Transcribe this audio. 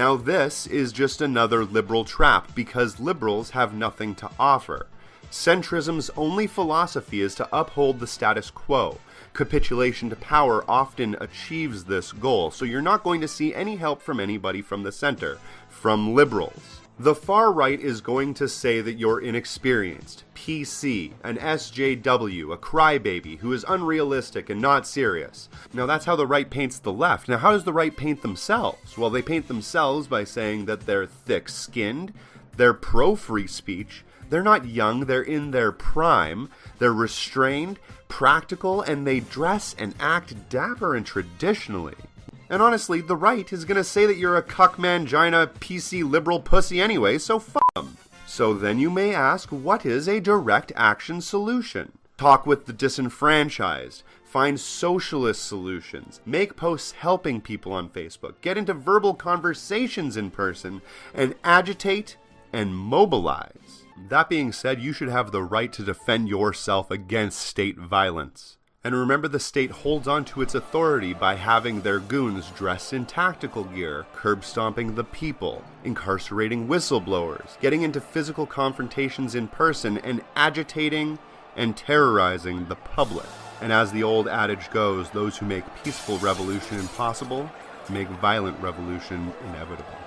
Now this is just another liberal trap because liberals have nothing to offer. Centrism's only philosophy is to uphold the status quo. Capitulation to power often achieves this goal, so you're not going to see any help from anybody from the center, from liberals. The far right is going to say that you're inexperienced, PC, an SJW, a crybaby who is unrealistic and not serious. Now that's how the right paints the left. Now how does the right paint themselves? Well, they paint themselves by saying that they're thick-skinned, they're pro-free speech, they're not young, they're in their prime, they're restrained, practical, and they dress and act dapper and traditionally. And honestly, the right is gonna say that you're a cuck mangina PC liberal pussy anyway, so f*** them. So then you may ask, what is a direct action solution? Talk with the disenfranchised, find socialist solutions, make posts helping people on Facebook, get into verbal conversations in person, and agitate and mobilize. That being said, you should have the right to defend yourself against state violence. And remember, the state holds on to its authority by having their goons dressed in tactical gear, curb-stomping the people, incarcerating whistleblowers, getting into physical confrontations in person, and agitating and terrorizing the public. And as the old adage goes, those who make peaceful revolution impossible make violent revolution inevitable.